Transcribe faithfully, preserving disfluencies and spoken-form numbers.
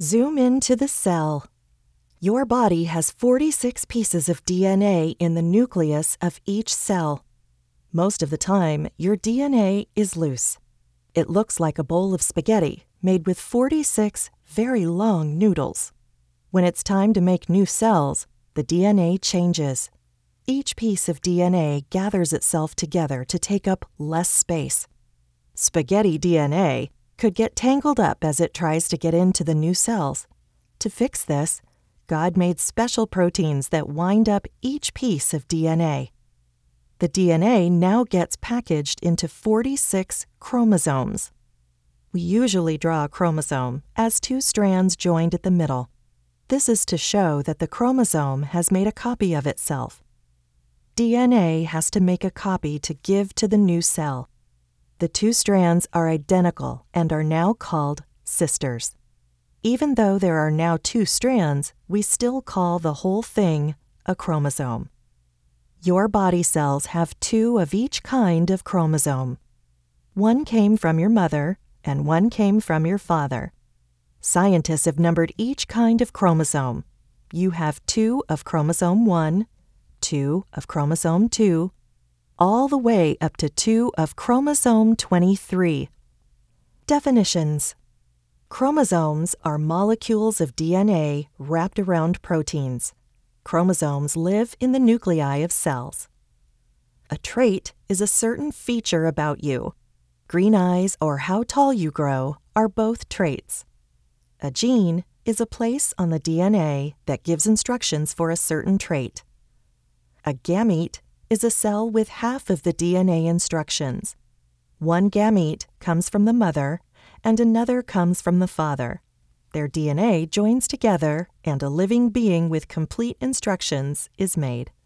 Zoom into the cell. Your body has forty-six pieces of D N A in the nucleus of each cell. Most of the time, your D N A is loose. It looks like a bowl of spaghetti made with forty-six very long noodles. When it's time to make new cells, the D N A changes. Each piece of D N A gathers itself together to take up less space. Spaghetti D N A could get tangled up as it tries to get into the new cells. To fix this, God made special proteins that wind up each piece of D N A. The D N A now gets packaged into forty-six chromosomes. We usually draw a chromosome as two strands joined at the middle. This is to show that the chromosome has made a copy of itself. D N A has to make a copy to give to the new cell. The two strands are identical and are now called sisters. Even though there are now two strands, we still call the whole thing a chromosome. Your body cells have two of each kind of chromosome. One came from your mother and one came from your father. Scientists have numbered each kind of chromosome. You have two of chromosome one, two of chromosome two, all the way up to two of chromosome twenty-three. Definitions. Chromosomes are molecules of D N A wrapped around proteins. Chromosomes live in the nuclei of cells. A trait is a certain feature about you. Green eyes or how tall you grow are both traits. A gene is a place on the D N A that gives instructions for a certain trait. A gamete is a cell with half of the D N A instructions. One gamete comes from the mother and another comes from the father. Their D N A joins together and a living being with complete instructions is made.